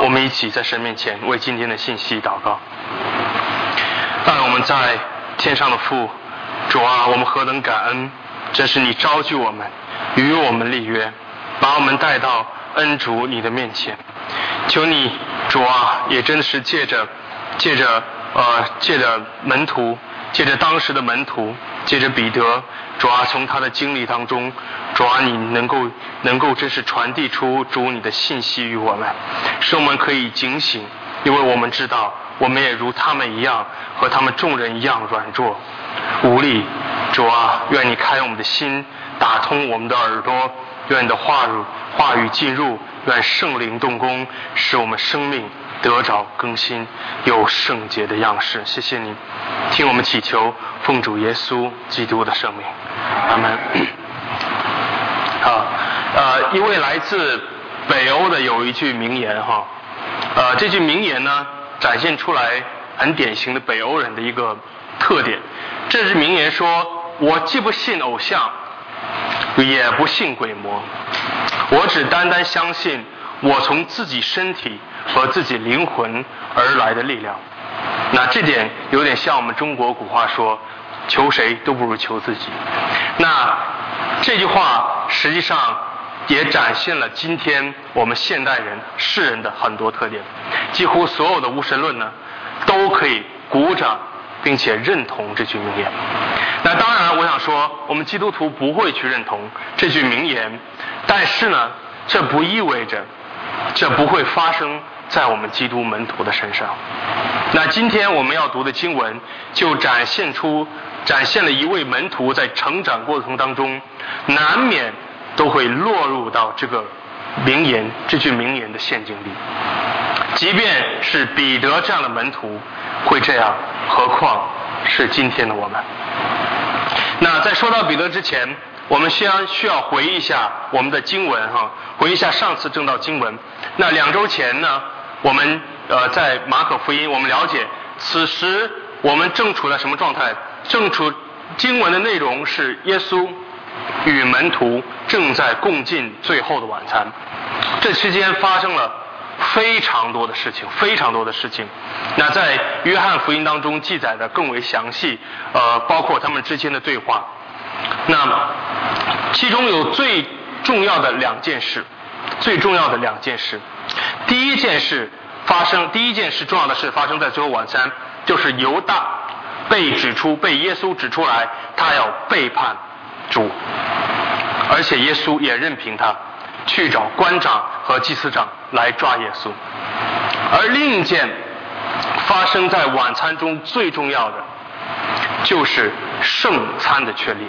我们一起在神面前为今天的信息祷告。当然我们在天上的父，主啊，我们何等感恩，这是你召聚我们，与我们立约，把我们带到恩主你的面前。求你主啊，也真的是借着门徒，借着当时的门徒，借着彼得，主啊，从他的经历当中，主啊，你能够真是传递出主你的信息于我们，使我们可以警醒，因为我们知道我们也如他们一样，和他们众人一样软弱无力。主啊，愿你开我们的心，打通我们的耳朵，愿你的话语进入，愿圣灵动工，使我们生命得着更新，有圣洁的样式。谢谢你，听我们祈求，奉主耶稣基督的圣名，阿门。一位来自北欧的有一句名言哈，这句名言呢展现出来很典型的北欧人的一个特点。这句名言说：我既不信偶像，也不信鬼魔，我只单单相信我从自己身体和自己灵魂而来的力量。那这点有点像我们中国古话说，求谁都不如求自己。那这句话实际上也展现了今天我们现代人世人的很多特点。几乎所有的无神论呢都可以鼓掌并且认同这句名言。那当然我想说，我们基督徒不会去认同这句名言，但是呢，这不意味着这不会发生在我们基督门徒的身上。那今天我们要读的经文就展现了一位门徒在成长过程当中难免都会落入到这句名言的陷阱里。即便是彼得这样的门徒会这样，何况是今天的我们。那在说到彼得之前，我们需要回忆一下我们的经文回忆一下上次正道经文。那2周前呢，我们在马可福音，我们了解此时我们正处在什么状态？经文的内容是耶稣与门徒正在共进最后的晚餐。这期间发生了非常多的事情。那在约翰福音当中记载的更为详细，包括他们之间的对话。那其中有最重要的两件事。第一件事重要的事发生在最后晚餐，就是犹大被耶稣指出来，他要背叛主，而且耶稣也任凭他去找官长和祭司长来抓耶稣。而另一件发生在晚餐中最重要的，就是圣餐的确立。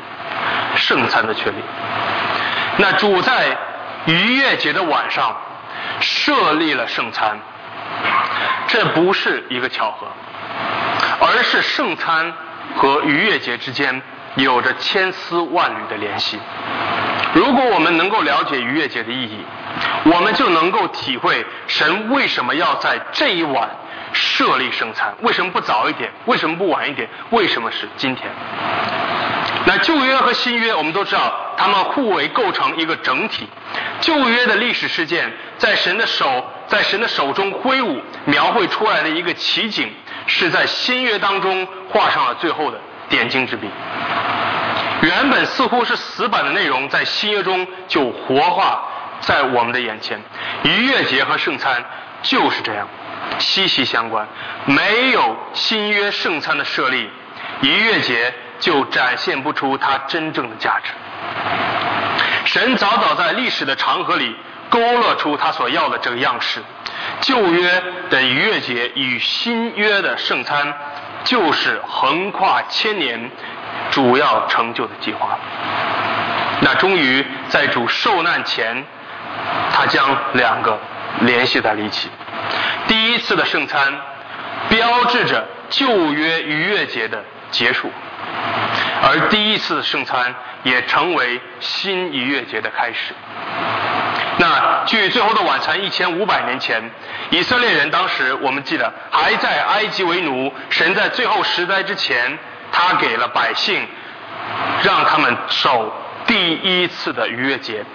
那主在逾越节的晚上设立了圣餐，这不是一个巧合，而是圣餐和逾越节之间有着千丝万缕的联系。如果我们能够了解逾越节的意义，我们就能够体会神为什么要在这一晚设立圣餐，为什么不早一点，为什么不晚一点，为什么是今天。那旧约和新约我们都知道，他们互为构成一个整体。旧约的历史事件在神的手中挥舞描绘出来的一个奇景，是在新约当中画上了最后的点睛之笔。原本似乎是死板的内容，在新约中就活化在我们的眼前。逾越节和圣餐就是这样息息相关，没有新约圣餐的设立，逾越节就展现不出它真正的价值。神早在历史的长河里勾勒出他所要的这个样式。旧约的逾越节与新约的圣餐就是横跨千年主要成就的计划。那终于在主受难前，他将两个联系在了一起。第一次的圣餐标志着旧约逾越节的结束，而第一次的圣餐也成为新逾越节的开始。那距最后的晚餐1500年前，以色列人当时我们记得还在埃及为奴，神在最后10灾之前，他给了百姓让他们守第一次的逾越节。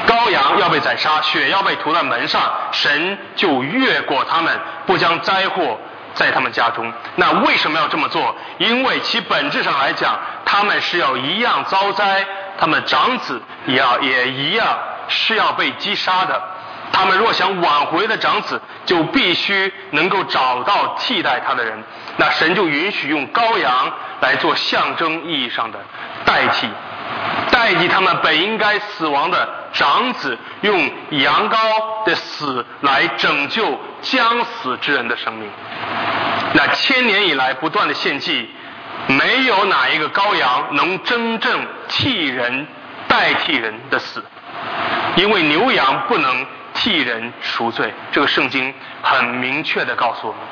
羔羊要被宰杀，血要被涂在门上，神就越过他们，不将灾祸在他们家中。那为什么要这么做？因为其本质上来讲，他们是要一样遭灾，他们长子也一样是要被击杀的。他们若想挽回的长子，就必须能够找到替代他的人。那神就允许用羔羊来做象征意义上的代替他们本应该死亡的长子，用羊羔的死来拯救将死之人的生命。那千年以来不断的献祭，没有哪一个羔羊能真正代替人的死，因为牛羊不能替人赎罪，这个圣经很明确地告诉我们。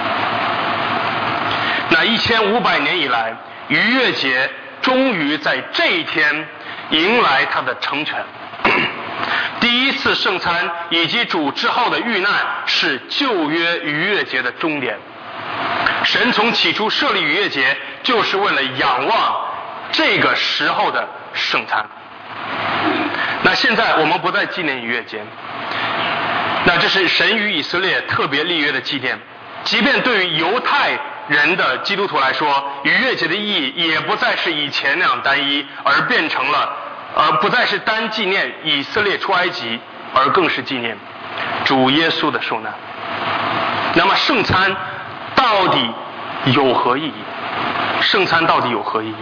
那1500年以来，逾越节终于在这一天迎来它的成全。第一次圣餐以及主之后的遇难是旧约逾越节的终点。神从起初设立逾越节，就是为了仰望这个时候的圣餐。那现在我们不再纪念逾越节，那这是神与以色列特别立约的纪念。即便对于犹太人的基督徒来说，逾越节的意义也不再是以前那样单一，而变成了不再是单纪念以色列出埃及，而更是纪念主耶稣的受难。那么圣餐到底有何意义？圣餐到底有何意义？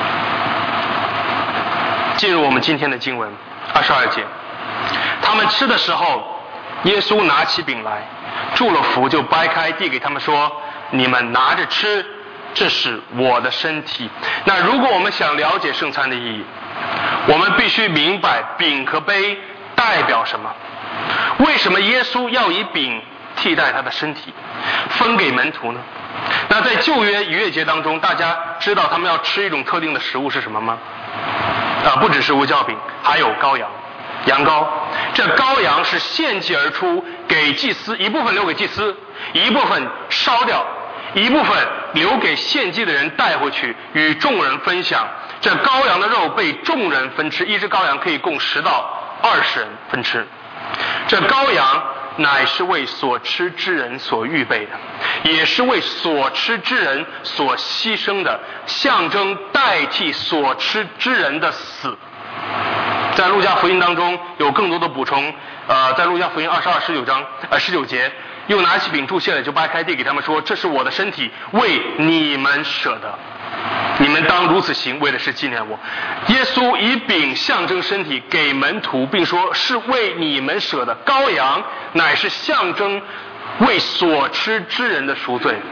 进入我们今天的经文22节，他们吃的时候，耶稣拿起饼来，祝了福，就掰开递给他们说，你们拿着吃，这是我的身体。那如果我们想了解圣餐的意义，我们必须明白饼和杯代表什么。为什么耶稣要以饼替代他的身体分给门徒呢？那在旧约逾越节当中，大家知道他们要吃一种特定的食物是什么吗？不只是无酵饼，还有羔羊、羊羔。这羔羊是献祭而出，给祭司，一部分留给祭司，一部分烧掉，一部分留给献祭的人带回去与众人分享。这羔羊的肉被众人分吃，一只羔羊可以供10到20人分吃。这羔羊乃是为所吃之人所预备的，也是为所吃之人所牺牲的，象征代替所吃之人的死。在路加福音当中有更多的补充，在路加福音19节，又拿起饼祝谢了，就掰开递给他们说，这是我的身体，为你们舍的，你们当如此行，为的是纪念我。耶稣以饼象征身体给门徒，并说是为你们舍的。羔羊乃是象征为所吃之人的赎罪。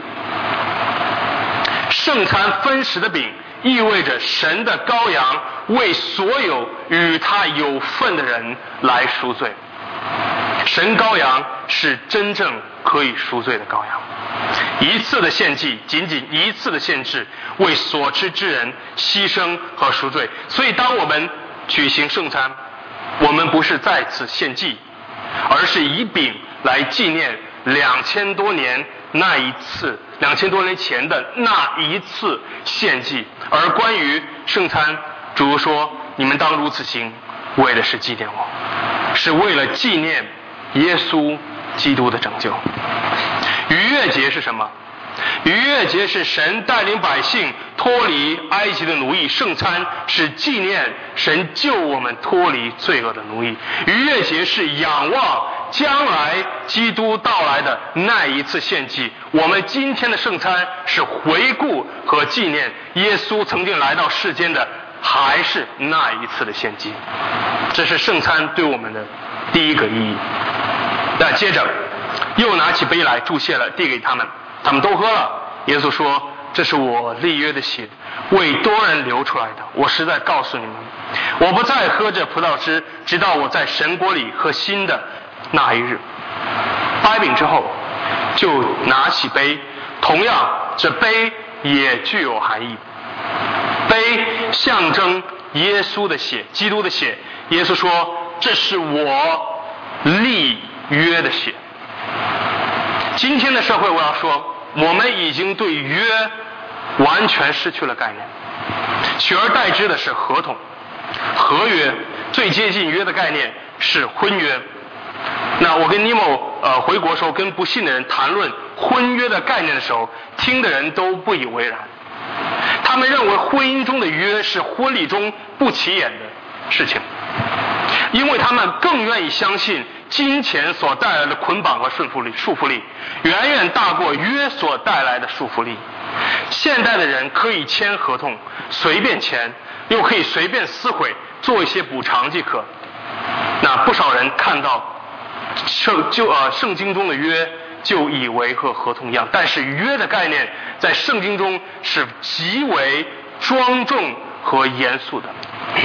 圣餐分食的饼意味着神的羔羊为所有与他有份的人来赎罪。神羔羊是真正可以赎罪的羔羊，一次的献祭，仅仅一次的献制，为所吃之人牺牲和赎罪。所以当我们举行圣餐，我们不是再次献祭，而是以饼来纪念2000多年前的那一次献祭。而关于圣餐，主说你们当如此行，为的是纪念我，是为了纪念耶稣基督的拯救。逾越节是什么？逾越节是神带领百姓脱离埃及的奴役，圣餐是纪念神救我们脱离罪恶的奴役。逾越节是仰望将来基督到来的那一次献祭。我们今天的圣餐是回顾和纪念耶稣曾经来到世间的还是那一次的献祭。这是圣餐对我们的第一个意义。那接着又拿起杯来祝谢了，递给他们，他们都喝了。耶稣说，这是我立约的血，为多人流出来的。我实在告诉你们，我不再喝这葡萄汁，直到我在神国里喝新的那一日。掰饼之后就拿起杯，同样这杯也具有含义。杯象征耶稣的血，基督的血。耶稣说，这是我立约的血。今天的社会，我要说，我们已经对约完全失去了概念，取而代之的是合同、合约。 最接近约的概念是婚约。那我跟尼莫回国时候跟不信的人谈论婚约的概念的时候，听的人都不以为然。他们认为婚姻中的约是婚礼中不起眼的事情，因为他们更愿意相信金钱所带来的捆绑和束缚力远远大过约所带来的束缚力。现代的人可以签合同随便签，又可以随便撕毁，做一些补偿即可。那不少人看到圣经中的约就以为和合同一样，但是约的概念在圣经中是极为庄重和严肃的。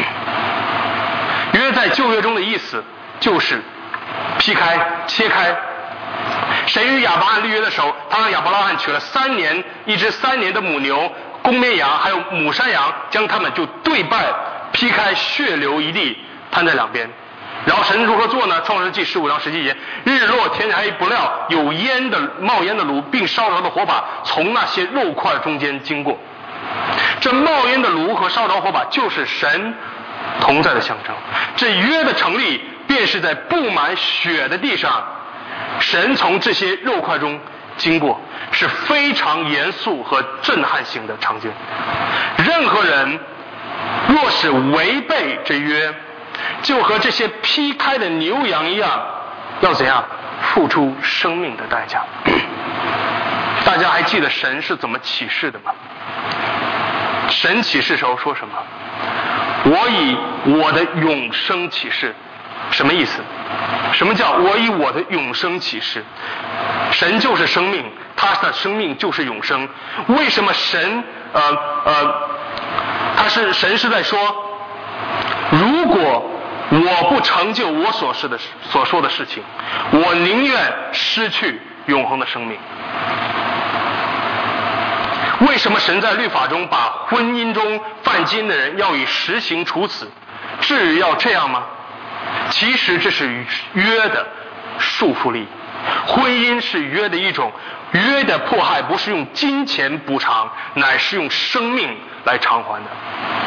约在旧约中的意思就是劈开、切开。神与亚伯拉罕立约的时候，他让亚伯拉罕取了一只3年的母牛、公绵羊还有母山羊，将它们就对半劈开，血流一地，摊在两边。然后神如何做呢？创世纪15章17节，日落天黑，不料有冒烟的炉并烧着的火把从那些肉块中间经过。这冒烟的炉和烧着火把就是神同在的象征。这约的成立便是在布满血的地上，神从这些肉块中经过，是非常严肃和震撼性的场景。任何人若是违背这约，就和这些劈开的牛羊一样，要怎样付出生命的代价。大家还记得神是怎么启示的吗？神启示时候说什么？我以我的永生启示。什么意思？什么叫我以我的永生启示？神就是生命，他的生命就是永生。为什么神神是在说，如果我不成就我所说的事情，我宁愿失去永恒的生命。为什么神在律法中把婚姻中犯奸的人要以实行处死？至于要这样吗？其实这是约的束缚力。婚姻是约的一种，约的迫害不是用金钱补偿，乃是用生命来偿还的。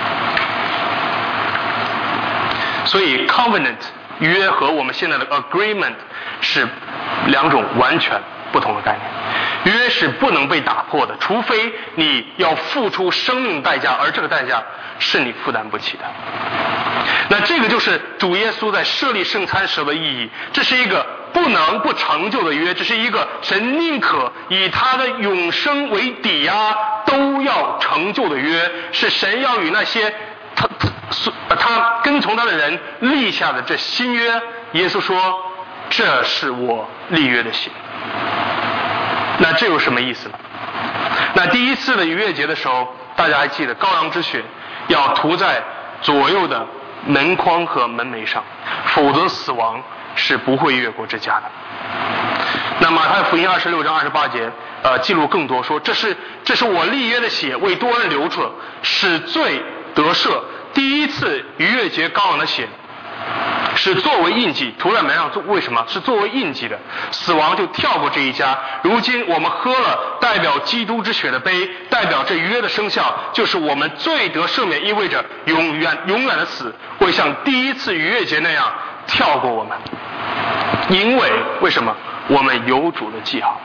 所以 covenant 约和我们现在的 agreement 是两种完全不同的概念。约是不能被打破的，除非你要付出生命代价，而这个代价是你负担不起的。那这个就是主耶稣在设立圣餐时的意义。这是一个不能不成就的约，这是一个神宁可以他的永生为抵押都要成就的约，是神要与那些他跟从他的人立下的这新约。耶稣说，这是我立约的血。那这有什么意思呢？那第一次的逾越节的时候，大家还记得羔羊之血要涂在左右的门框和门楣上，否则死亡是不会越过这家的。那马太福音26章28节记录更多，说这是我立约的血，为多人流出，使罪得赦。第一次逾越节羔羊的血是作为印记涂在门上，为什么？是作为印记的，死亡就跳过这一家。如今我们喝了代表基督之血的杯，代表这约的生效，就是我们罪得赦免，意味着永远的死会像第一次逾越节那样跳过我们。因为什么？我们有主的记号。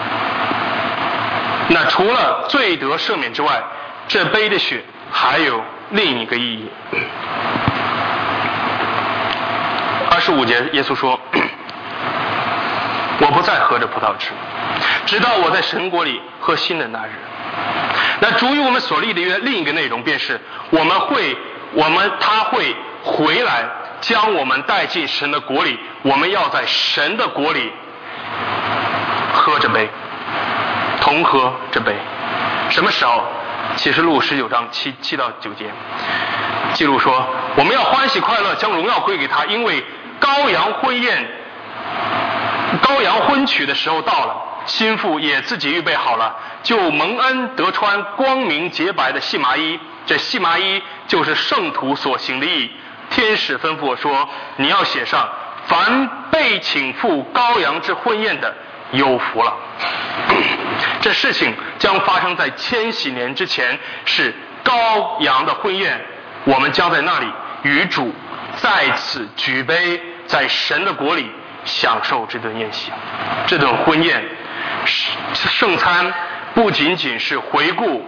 那除了罪得赦免之外，这杯的血还有另一个意义。25节耶稣说，我不再喝这葡萄汁，直到我在神国里喝新的那日。那主与我们所立的约另一个内容便是他会回来将我们带进神的国里，我们要在神的国里喝这杯，同喝这杯。什么时候？启示录19章7到9节记录说，我们要欢喜快乐，将荣耀归给他，因为羔羊婚娶的时候到了，新妇也自己预备好了，就蒙恩得穿光明洁白的细麻衣。这细麻衣就是圣徒所行的义。天使吩咐我说，你要写上，凡被请赴羔羊之婚宴的，有福了。这事情将发生在千禧年之前，是羔羊的婚宴，我们将在那里与主再次举杯在神的国里享受这顿宴席。这顿婚宴圣餐不仅仅是回顾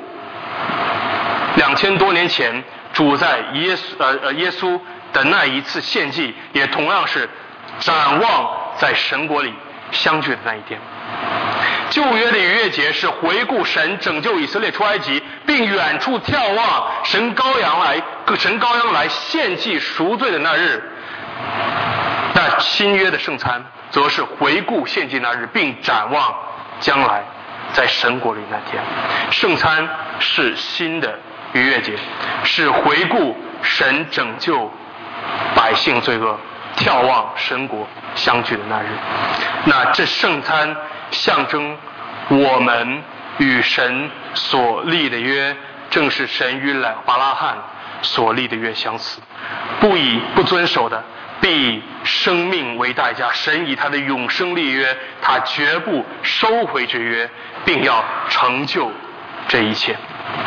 2000多年前主在耶稣的那一次献祭，也同样是展望在神国里相聚的那一天。旧约的逾越节是回顾神拯救以色列出埃及，并远处眺望神羔羊来献祭赎罪的那日。那新约的圣餐则是回顾献祭那日，并展望将来在神国里那天。圣餐是新的逾越节，是回顾神拯救百姓罪恶，眺望神国相聚的那日。那这圣餐象征我们与神所立的约，正是神与亚伯拉罕所立的约相似。不遵守的，必以生命为代价。神以他的永生立约，他绝不收回这约，并要成就这一切。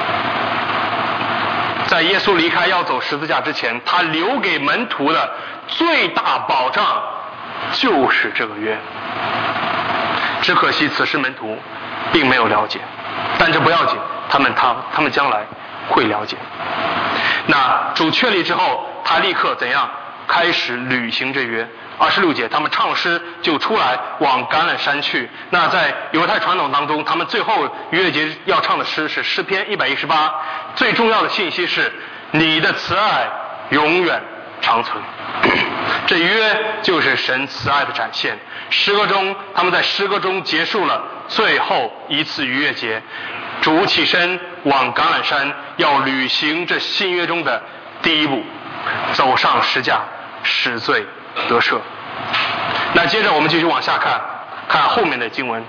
在耶稣离开要走十字架之前，他留给门徒的最大保障就是这个约。只可惜此时门徒并没有了解，但这不要紧，他们将来会了解。那主确立之后，他立刻怎样开始履行这约？26节，他们唱诗就出来往橄榄山去。那在犹太传统当中，他们最后逾越节要唱的诗是诗篇118，最重要的信息是你的慈爱永远长存。这约就是神慈爱的展现。他们在诗歌中结束了最后一次逾越节，主起身往橄榄山，要履行这新约中的第一步，走上十架，使罪得赦。那接着我们继续往下看后面的经文。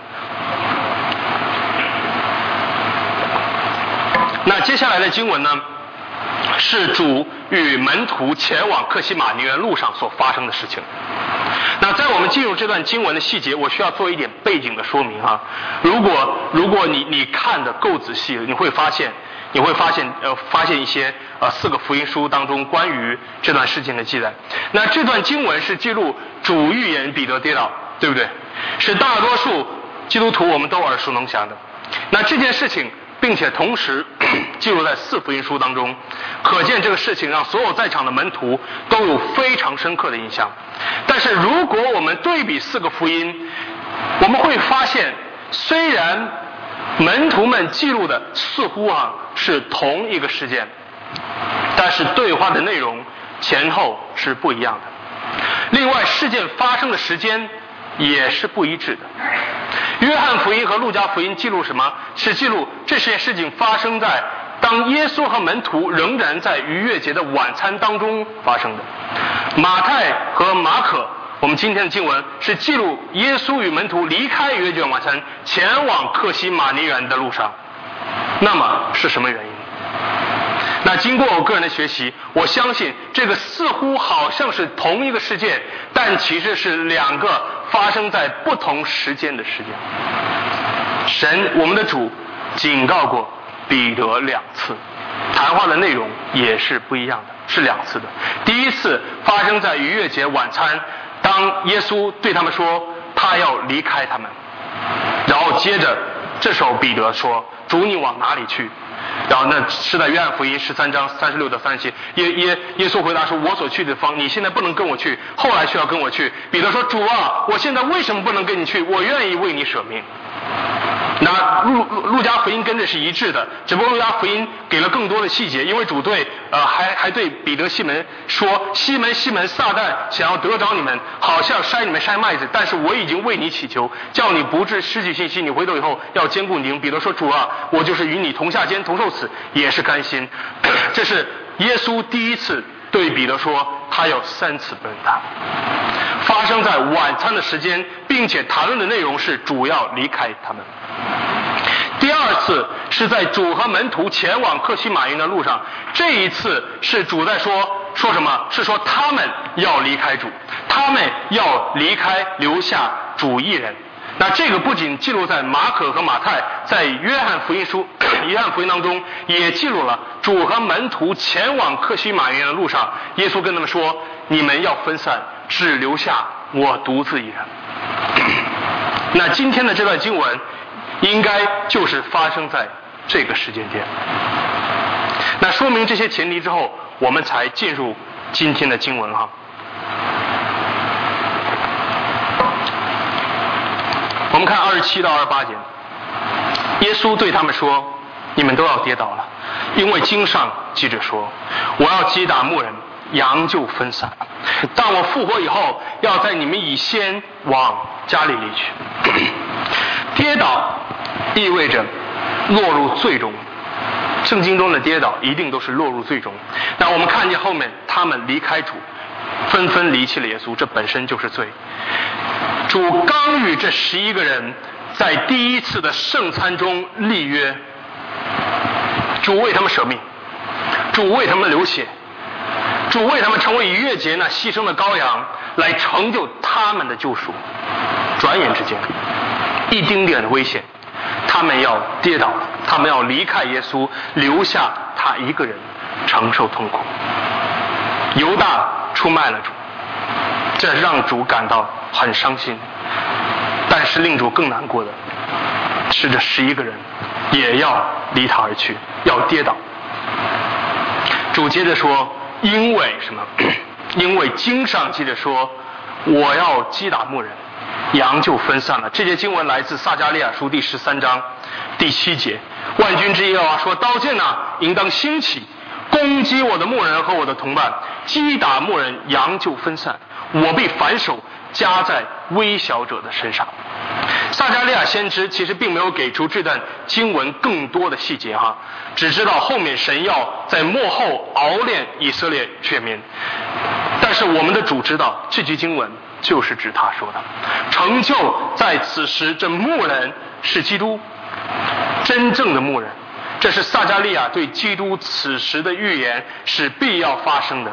那接下来的经文呢，是主与门徒前往客西马尼园路上所发生的事情。那在我们进入这段经文的细节，我需要做一点背景的说明哈。如果你看得够仔细，你会发现一些4个福音书当中关于这段事情的记载。那这段经文是记录主预言彼得跌倒，对不对？是大多数基督徒我们都耳熟能详的。那这件事情并且同时记录在4福音书当中，可见这个事情让所有在场的门徒都有非常深刻的印象。但是如果我们对比4个福音，我们会发现，虽然门徒们记录的似乎是同一个事件，但是对话的内容前后是不一样的。另外，事件发生的时间也是不一致的。约翰福音和路加福音记录什么？是记录这件事情发生在当耶稣和门徒仍然在逾越节的晚餐当中发生的。马太和马可，我们今天的经文是记录耶稣与门徒离开逾越节晚餐，前往客西马尼园的路上。那么是什么原因？那经过我个人的学习，我相信这个似乎好像是同一个事件，但其实是2个发生在不同时间的事件。我们的主警告过彼得2次，谈话的内容也是不一样的，是2次的。第一次发生在逾越节晚餐，当耶稣对他们说他要离开他们，然后接着这时候彼得说，主你往哪里去？然后那是在约翰福音13章36到37，耶稣回答说，我所去的地方你现在不能跟我去，后来却要跟我去。彼得说，主啊，我现在为什么不能跟你去？我愿意为你舍命。那路加福音跟这是一致的，只不过路加福音给了更多的细节，因为主对还对彼得西门说，西门西门，撒旦想要得着你们，好像筛你们筛麦子，但是我已经为你祈求，叫你不致失去信心，你回头以后要坚固你。彼得说，主啊，我就是与你同下监同受死，也是甘心。这是耶稣第一次对彼得说，他要3次不认他，发生在晚餐的时间，并且谈论的内容是主要离开他们。第2次是在主和门徒前往客西马尼园的路上，这一次是主在说什么？是说他们要离开主，他们要离开，留下主一人。那这个不仅记录在马可和马太，在约翰福音当中也记录了主和门徒前往客西马尼园的路上，耶稣跟他们说， 你们要分散，只留下我独自一人。那今天的这段经文应该就是发生在这个时间点。那说明这些前提之后，我们才进入今天的经文哈。我们看27到28节，耶稣对他们说：你们都要跌倒了，因为经上记着说，我要击打牧人，羊就分散。但我复活以后，要在你们以先往加利利去。跌倒意味着落入最终，圣经中的跌倒一定都是落入最终。那我们看见后面他们离开主，纷纷离弃了耶稣，这本身就是罪。主刚与这11个人在第一次的圣餐中立约，主为他们舍命，主为他们流血，主为他们成为逾越节那牺牲的羔羊，来成就他们的救赎。转眼之间，一丁点的危险，他们要跌倒了，他们要离开耶稣，留下他一个人承受痛苦。犹大出卖了主，这让主感到很伤心。但是令主更难过的是，这11个人也要离他而去，要跌倒。主接着说，因为什么？因为经上记着说，我要击打牧人，羊就分散了。这节经文来自撒迦利亚书第13章第7节。万军之耶和华说，刀剑啊，应当兴起，攻击我的牧人和我的同伴，击打牧人，羊就分散，我必反手加在微小者的身上。撒迦利亚先知其实并没有给出这段经文更多的细节哈，只知道后面神要在末后熬炼以色列全民。但是我们的主知道这句经文就是指他说的，成就在此时，这牧人是基督，真正的牧人。这是撒迦利亚对基督此时的预言，是必要发生的。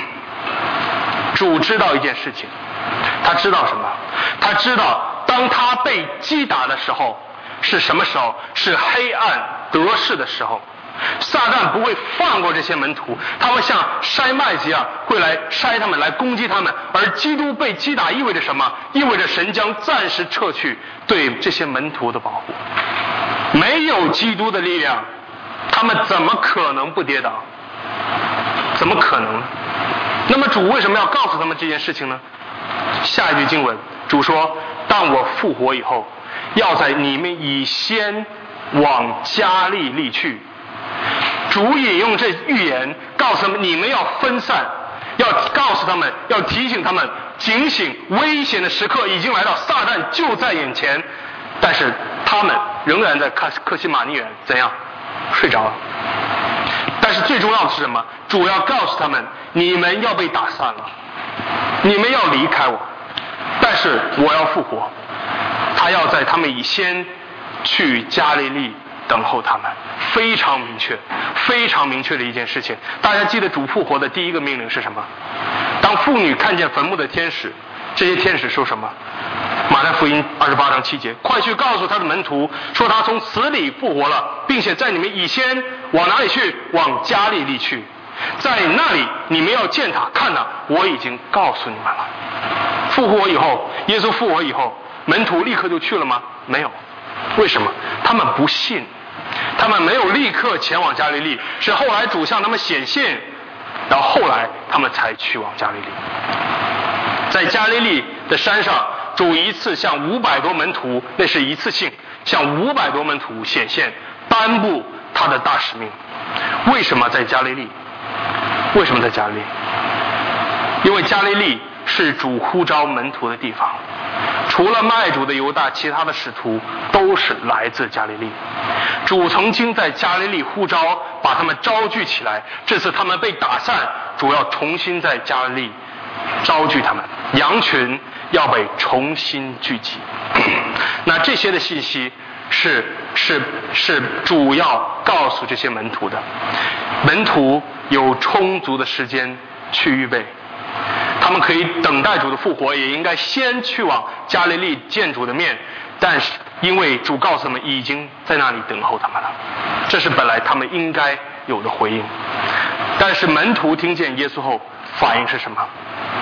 主知道一件事情，他知道什么？他知道当他被击打的时候是什么时候？是黑暗得势的时候。撒旦不会放过这些门徒，他们像筛麦子一样会来筛他们，来攻击他们。而基督被击打意味着什么？意味着神将暂时撤去对这些门徒的保护。没有基督的力量，他们怎么可能不跌倒？怎么可能呢？那么主为什么要告诉他们这件事情呢？下一句经文，主说，当我复活以后，要在你们以先往加利利去。主引用这预言告诉他们，你们要分散，要告诉他们，要提醒他们警醒，危险的时刻已经来到，撒旦就在眼前。但是他们仍然在客西马尼园怎样睡着了。但是最重要的是什么？主要告诉他们，你们要被打散了，你们要离开我，但是我要复活。他要在他们以先去加利利等候他们。非常明确，非常明确的一件事情。大家记得主复活的第一个命令是什么？当妇女看见坟墓的天使，这些天使说什么？马太福音28章7节，快去告诉他的门徒，说他从死里复活了，并且在你们以先往哪里去？往加利利去，在那里你们要见他。看哪，我已经告诉你们了。复活以后，耶稣复活以后，门徒立刻就去了吗？没有。为什么？他们不信，他们没有立刻前往加利利，是后来主向他们显现，然后后来他们才去往加利利。在加利利的山上，主一次向500多门徒，那是一次性向500多门徒显现，颁布他的大使命。为什么在加利利？为什么在加利利？因为加利利是主呼召门徒的地方，除了卖主的犹大，其他的使徒都是来自加利利。主曾经在加利利呼召，把他们招聚起来。这次他们被打散，主要重新在加利利招聚他们，羊要被重新聚集。那这些的信息是主要告诉这些门徒的。门徒有充足的时间去预备，他们可以等待主的复活，也应该先去往加利利见主的面。但是因为主告诉他们已经在那里等候他们了，这是本来他们应该有的回应。但是门徒听见耶稣后反应是什么？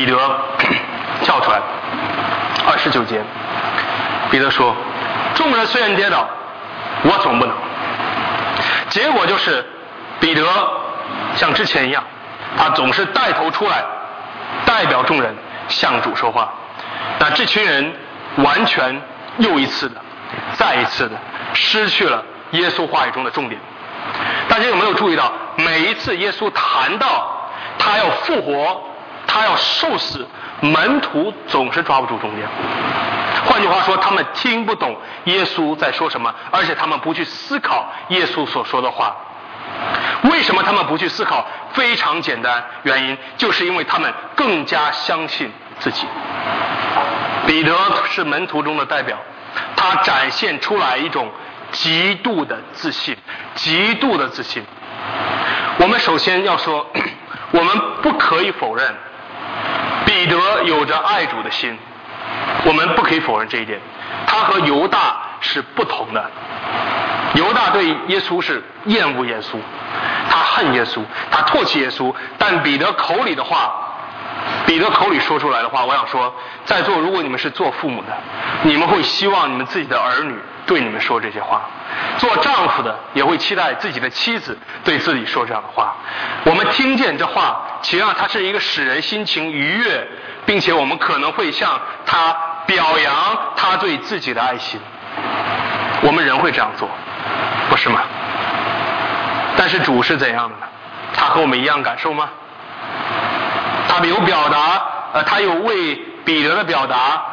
彼得跳出来，29节，彼得说：“众人虽然跌倒，我总不能。”结果就是彼得像之前一样，他总是带头出来，代表众人向主说话。那这群人完全又一次的、再一次的失去了耶稣话语中的重点。大家有没有注意到，每一次耶稣谈到他要复活，他要受死，门徒总是抓不住重点。换句话说，他们听不懂耶稣在说什么，而且他们不去思考耶稣所说的话。为什么他们不去思考？非常简单，原因就是因为他们更加相信自己。彼得是门徒中的代表，他展现出来一种极度的自信，极度的自信。我们首先要说，我们不可以否认彼得有着爱主的心，我们不可以否认这一点。他和犹大是不同的，犹大对耶稣是厌恶耶稣，他恨耶稣，他唾弃耶稣。但彼得口里的话，彼得口里说出来的话，我想说，在座如果你们是做父母的，你们会希望你们自己的儿女对你们说这些话；做丈夫的也会期待自己的妻子对自己说这样的话。我们听见这话，其实上它是一个使人心情愉悦，并且我们可能会向他表扬他对自己的爱心。我们人会这样做，不是吗？但是主是怎样的呢？他和我们一样感受吗？他有表达，他有为彼得的表达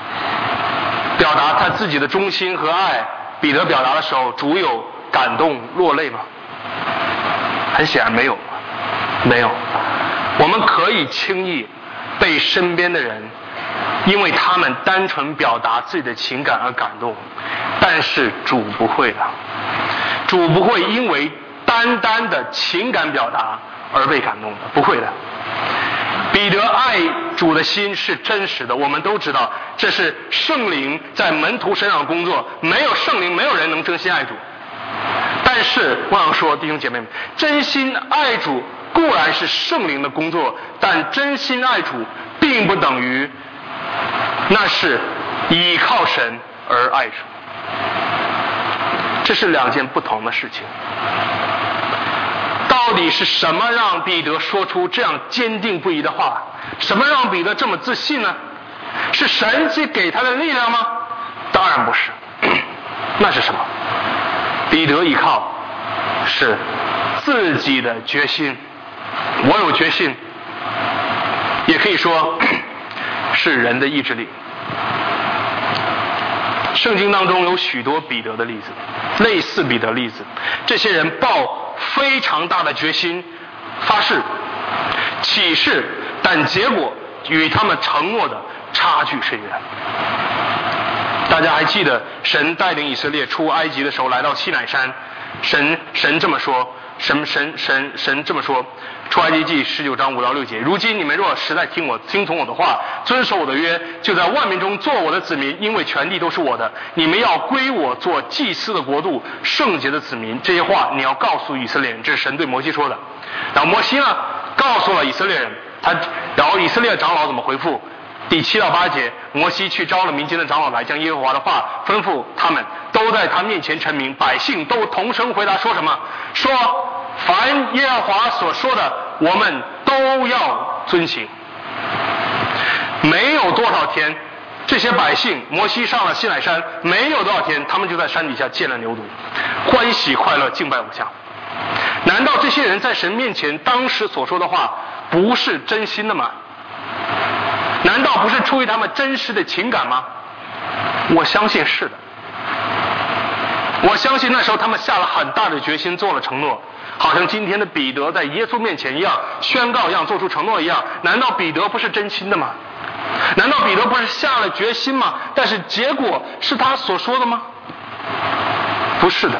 他自己的忠心和爱。彼得表达的时候，主有感动落泪吗？很显然没有，没有。我们可以轻易被身边的人因为他们单纯表达自己的情感而感动，但是主不会的，主不会因为单单的情感表达而被感动的，不会的。彼得爱主的心是真实的，我们都知道这是圣灵在门徒身上工作，没有圣灵没有人能真心爱主。但是我想说，弟兄姐妹们，真心爱主固然是圣灵的工作，但真心爱主并不等于那是依靠神而爱主，这是两件不同的事情。到底是什么让彼得说出这样坚定不移的话？什么让彼得这么自信呢？是神去给他的力量吗？当然不是。那是什么？彼得依靠是自己的决心。我有决心，也可以说是人的意志力。圣经当中有许多彼得的例子，类似彼得的例子。这些人抱非常大的决心，发誓、起誓，但结果与他们承诺的差距甚远。大家还记得神带领以色列出埃及的时候，来到西乃山，神这么说，神这么说，出埃及记19章5到6节，如今你们若实在听从我的话，遵守我的约，就在万民中做我的子民，因为全地都是我的，你们要归我做祭司的国度，圣洁的子民。这些话你要告诉以色列人，这是神对摩西说的。然后摩西呢告诉了以色列人，然后以色列长老怎么回复？第7到8节，摩西去招了民间的长老来，将耶和华的话吩咐他们，都在他面前陈明，百姓都同声回答说什么？说凡耶和华所说的，我们都要遵行。没有多少天，这些百姓，摩西上了西乃山，没有多少天，他们就在山底下建了牛犊，欢喜快乐敬拜偶像。难道这些人在神面前当时所说的话不是真心的吗？难道不是出于他们真实的情感吗？我相信是的。我相信那时候他们下了很大的决心，做了承诺，好像今天的彼得在耶稣面前一样，宣告一样，做出承诺一样。难道彼得不是真心的吗？难道彼得不是下了决心吗？但是结果是他所说的吗？不是的。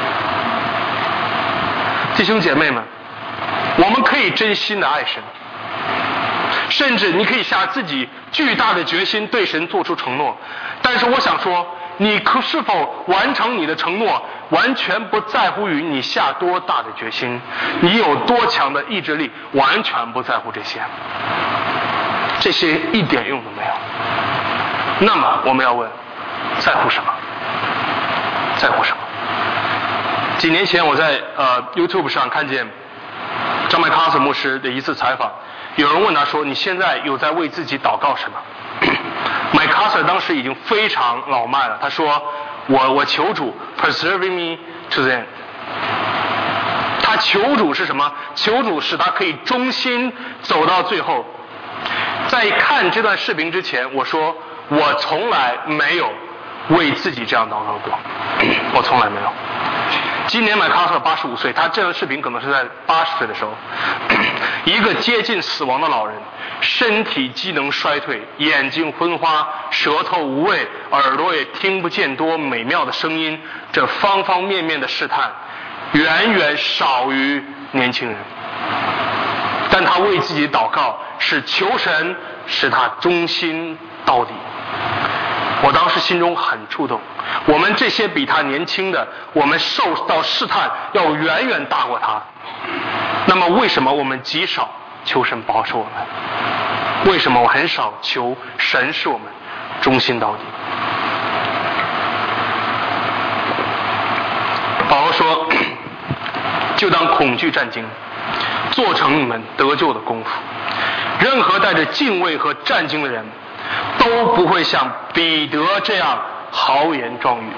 弟兄姐妹们，我们可以真心的爱神，甚至你可以下自己巨大的决心对神做出承诺，但是我想说，你是否完成你的承诺，完全不在乎于你下多大的决心，你有多强的意志力，完全不在乎这些。 这些一点用都没有。那么我们要问，在乎什么？在乎什么？几年前我在YouTube 上看见张麦卡瑟牧师的一次采访，有人问他说：“你现在有在为自己祷告什么？”麦卡瑟当时已经非常老迈了，他说：“我求主 preserving me to the end。”他求主是什么？求主使他可以忠心走到最后。在看这段视频之前，我说我从来没有为自己这样祷告过，我从来没有。今年麦卡瑟85岁，他这段视频可能是在80岁的时候，一个接近死亡的老人，身体机能衰退，眼睛昏花，舌头无味，耳朵也听不见多美妙的声音，这方方面面的试探远远少于年轻人。但他为自己祷告是求神使他忠心到底。我当时心中很触动，我们这些比他年轻的，我们受到试探要远远大过他，那么为什么我们极少求神保守我们？为什么我很少求神使我们忠心到底？保罗说，就当恐惧战惊，做成你们得救的功夫。任何带着敬畏和战惊的人都不会像彼得这样豪言壮语。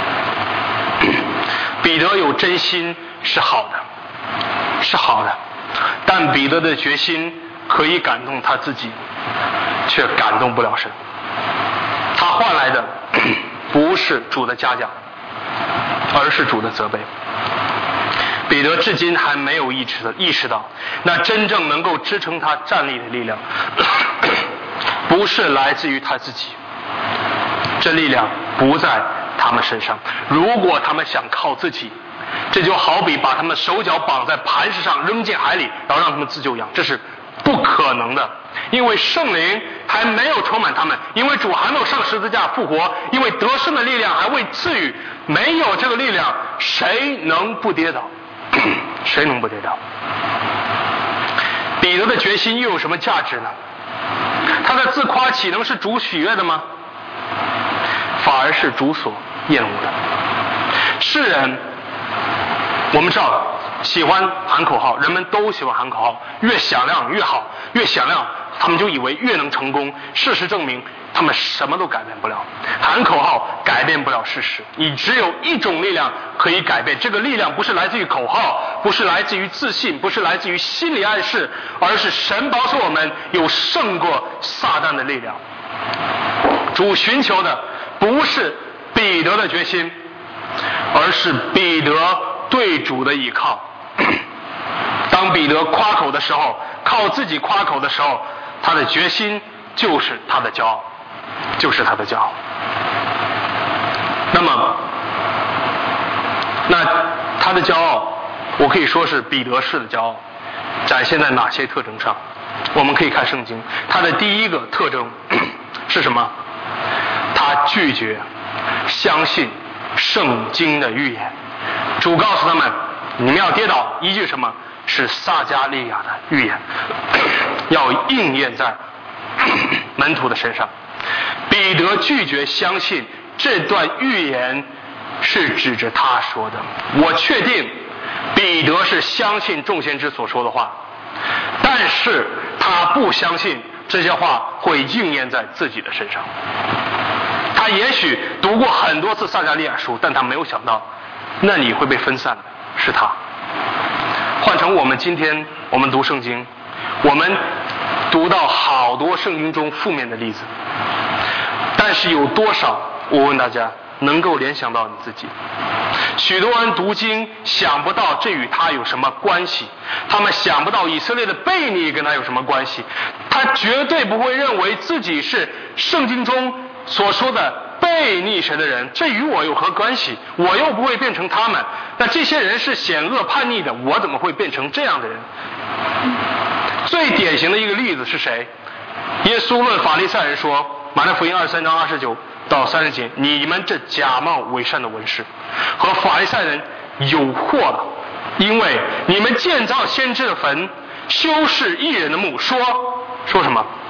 彼得有真心是好的，是好的，但彼得的决心可以感动他自己，却感动不了神。他换来的不是主的嘉奖，而是主的责备。彼得至今还没有意识到，那真正能够支撑他站立的力量，不是来自于他自己，这力量不在他们身上。如果他们想靠自己，这就好比把他们手脚绑在磐石上扔进海里，然后让他们自救一样，这是不可能的。因为圣灵还没有充满他们，因为主还没有上十字架复活，因为得胜的力量还未赐予。没有这个力量，谁能不跌倒？谁能不跌倒？彼得的决心又有什么价值呢？他的自夸岂能是主喜悦的吗？反而是主所厌恶的。世人，我们知道喜欢喊口号，人们都喜欢喊口号，越响亮越好，越响亮他们就以为越能成功。事实证明他们什么都改变不了，喊口号改变不了事实。你只有一种力量可以改变，这个力量不是来自于口号，不是来自于自信，不是来自于心理暗示，而是神保守我们有胜过撒旦的力量。主寻求的不是彼得的决心，而是彼得对主的倚靠。当彼得夸口的时候，靠自己夸口的时候，他的决心就是他的骄傲，就是他的骄傲。那他的骄傲，我可以说是彼得式的骄傲，展现在哪些特征上？我们可以看圣经，他的第一个特征是什么？他拒绝相信圣经的预言。主告诉他们，你们要跌倒，依据什么？是撒加利亚的预言，要应验在门徒的身上。彼得拒绝相信这段预言是指着他说的。我确定彼得是相信众先知所说的话，但是他不相信这些话会应验在自己的身上。他也许读过很多次撒加利亚书，但他没有想到那里会被分散的是他。换成我们今天我们读圣经，我们读到好多圣经中负面的例子，但是有多少，我问大家，能够联想到你自己？许多人读经想不到这与他有什么关系，他们想不到以色列的悖逆跟他有什么关系，他绝对不会认为自己是圣经中所说的悖逆神的人，这与我有何关系？我又不会变成他们。那这些人是险恶叛逆的，我怎么会变成这样的人？最典型的一个例子是谁？耶稣论法利赛人说，马太福音23章29到30节，你们这假冒伪善的文士和法利赛人有祸了，因为你们建造先知的坟，修饰义人的墓，说什么？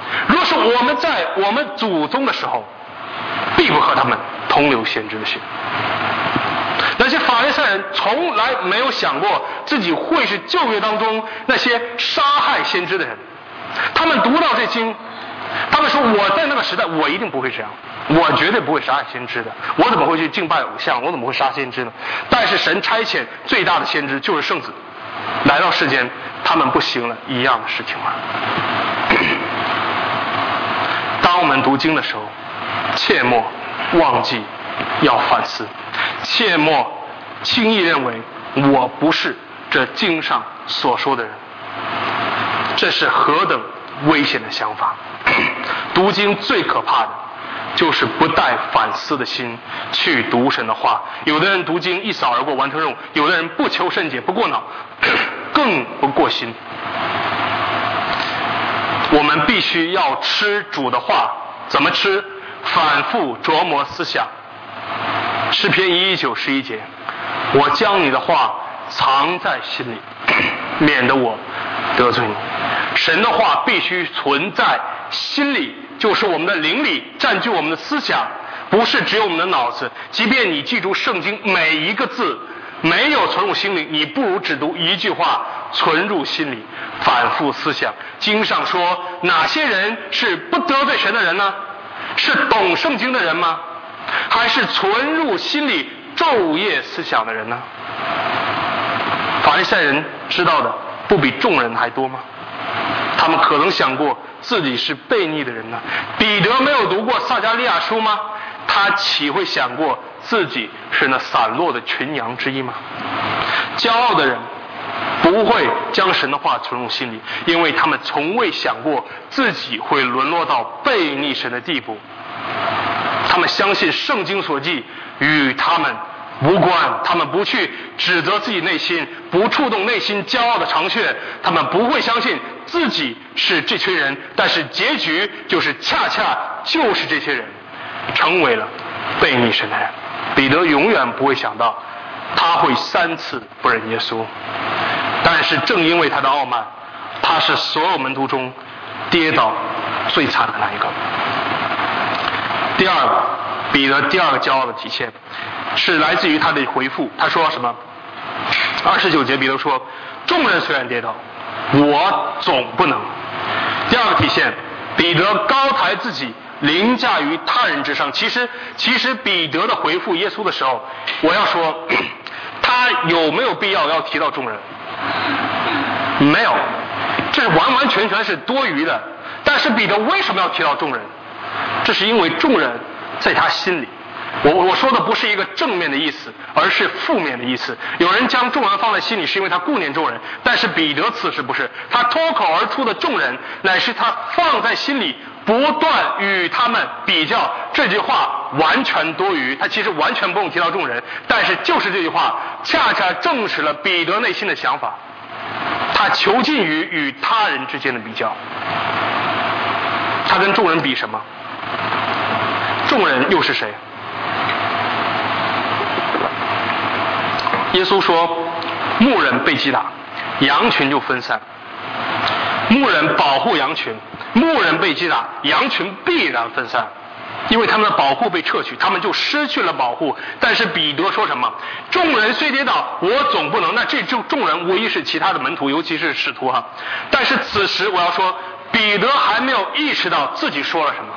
若是我们在我们祖宗的时候，必不和他们同流先知的血。那些法利赛人从来没有想过自己会是旧约当中那些杀害先知的人。他们读到这经，他们说我在那个时代我一定不会这样，我绝对不会杀害先知的，我怎么会去敬拜偶像，我怎么会杀先知呢？但是神差遣最大的先知就是圣子来到世间，他们不行了一样的事情吗？当我们读经的时候，切莫忘记要反思，切莫轻易认为我不是这经上所说的人，这是何等危险的想法。读经最可怕的就是不带反思的心去读神的话。有的人读经一扫而过完成任务，有的人不求甚解不过脑，更不过心。我们必须要吃主的话，怎么吃？反复琢磨思想。诗篇119:11节，我将你的话藏在心里，免得我得罪你。神的话必须存在心里，就是我们的灵里，占据我们的思想，不是只有我们的脑子。即便你记住圣经每一个字，没有存入心里，你不如只读一句话存入心里，反复思想。经上说哪些人是不得罪神的人呢？是懂圣经的人吗？还是存入心里昼夜思想的人呢？法利赛人知道的不比众人还多吗？他们可能想过自己是悖逆的人呢？彼得没有读过撒迦利亚书吗？他岂会想过自己是那散落的群羊之一吗？骄傲的人不会将神的话存入心里，因为他们从未想过自己会沦落到悖逆神的地步。他们相信圣经所记与他们无关，他们不去指责自己内心，不触动内心骄傲的长穴，他们不会相信自己是这群人，但是结局就是恰恰就是这些人成为了悖逆神的人。彼得永远不会想到他会3次不认耶稣，但是正因为他的傲慢，他是所有门徒中跌倒最惨的那一个。第二个，彼得第二个骄傲的体现是来自于他的回复。他说什么？29节彼得说，众人虽然跌倒，我总不能。第二个体现，彼得高抬自己，凌驾于他人之上。其实彼得的回复耶稣的时候，我要说他有没有必要提到众人？没有，这是完完全全是多余的。但是彼得为什么要提到众人？这是因为众人在他心里。我说的不是一个正面的意思，而是负面的意思。有人将众人放在心里，是因为他顾念众人，但是彼得此时不是，他脱口而出的众人，乃是他放在心里，不断与他们比较。这句话完全多余，他其实完全不用提到众人，但是就是这句话恰恰证实了彼得内心的想法。他囚禁于与他人之间的比较。他跟众人比什么？众人又是谁？耶稣说，牧人被击打，羊群就分散。牧人保护羊群，牧人被击打，羊群必然分散，因为他们的保护被撤去，他们就失去了保护。但是彼得说什么？众人虽跌倒，我总不能。那这众人无疑是其他的门徒，尤其是使徒哈。但是此时我要说，彼得还没有意识到自己说了什么。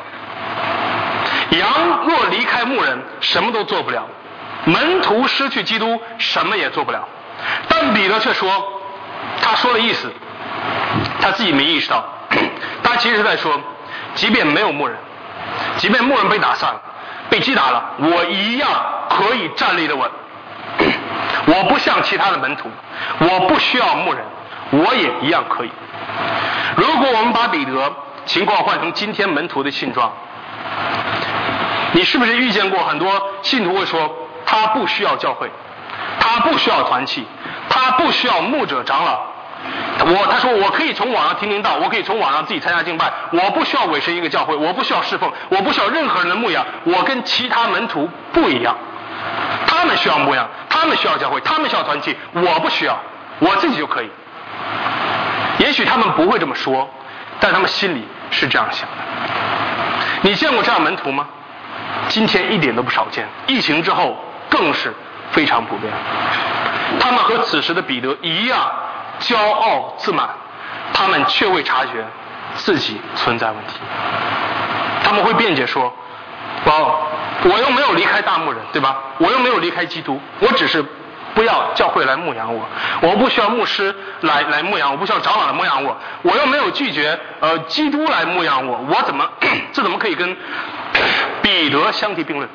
羊若离开牧人，什么都做不了；门徒失去基督，什么也做不了。但彼得却说，他说的意思他自己没意识到，他其实是在说，即便没有牧人，即便牧人被打散了，被击打了，我一样可以站立得稳。我不像其他的门徒，我不需要牧人，我也一样可以。如果我们把彼得情况换成今天门徒的现状，你是不是遇见过很多信徒会说，他不需要教会，他不需要团契，他不需要牧者长老。他说我可以从网上听道，我可以从网上自己参加敬拜，我不需要委身一个教会，我不需要侍奉，我不需要任何人的牧养，我跟其他门徒不一样。他们需要牧养，他们需要教会，他们需要团契，我不需要，我自己就可以。也许他们不会这么说，但他们心里是这样想的。你见过这样门徒吗？今天一点都不少见，疫情之后更是非常普遍。他们和此时的彼得一样骄傲自满，他们却未察觉自己存在问题。他们会辩解说，我又没有离开大牧人，对吧？我又没有离开基督，我只是不要教会来牧养我，我不需要牧师来牧养我，不需要长老来牧养我，我又没有拒绝基督来牧养我，这怎么可以跟彼得相提并论？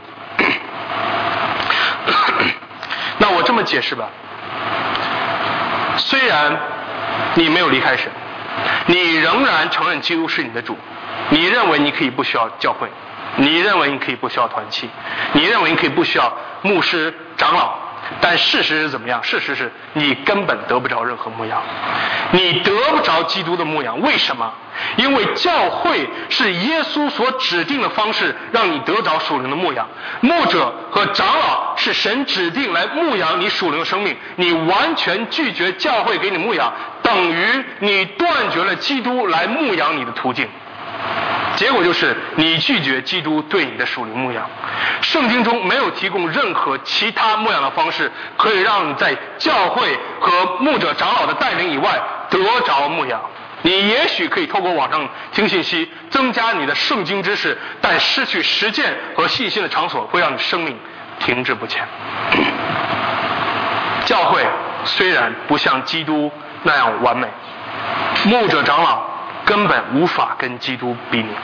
那我这么解释吧，虽然你没有离开神，你仍然承认基督是你的主，你认为你可以不需要教会，你认为你可以不需要团契，你认为你可以不需要牧师长老，但事实是怎么样？事实是你根本得不着任何牧养，你得不着基督的牧养。为什么？因为教会是耶稣所指定的方式让你得着属灵的牧养，牧者和长老是神指定来牧养你属灵的生命，你完全拒绝教会给你牧养，等于你断绝了基督来牧养你的途径。结果就是你拒绝基督对你的属灵牧养。圣经中没有提供任何其他牧养的方式可以让你在教会和牧者长老的带领以外得着牧养。你也许可以透过网上听信息增加你的圣经知识，但失去实践和信心的场所会让你生命停滞不前。教会虽然不像基督那样完美，牧者长老根本无法跟基督比拟，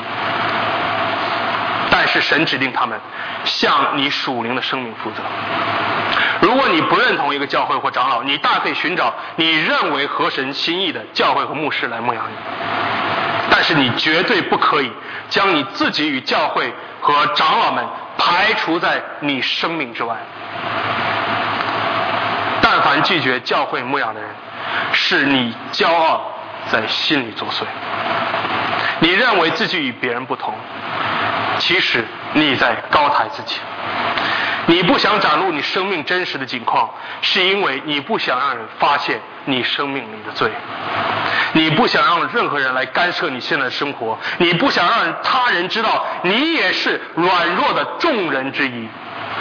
但是神指定他们向你属灵的生命负责。如果你不认同一个教会或长老，你大可以寻找你认为合神心意的教会和牧师来牧养你，但是你绝对不可以将你自己与教会和长老们排除在你生命之外。但凡拒绝教会牧养的人，是你骄傲在心里作祟，你认为自己与别人不同，其实你在高抬自己。你不想展露你生命真实的景况，是因为你不想让人发现你生命里的罪，你不想让任何人来干涉你现在的生活，你不想让他人知道你也是软弱的众人之一。